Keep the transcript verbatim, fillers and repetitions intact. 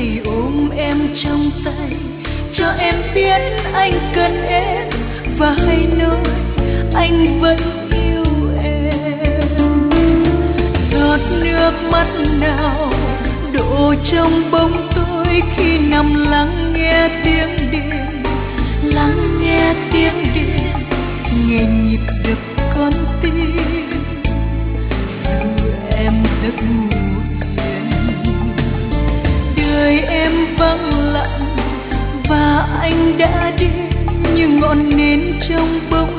ngày ôm em trong tay, cho em biết anh cần em và hãy nói anh vẫn yêu em. Giọt nước mắt nào đổ trong bóng tối khi nằm lắng nghe tiếng điện, lắng nghe tiếng điện nghe nhịp đập con tim. Dù em giấc ngủ yên, đời em vắng lặng và anh đã đi như ngọn nến trong bóng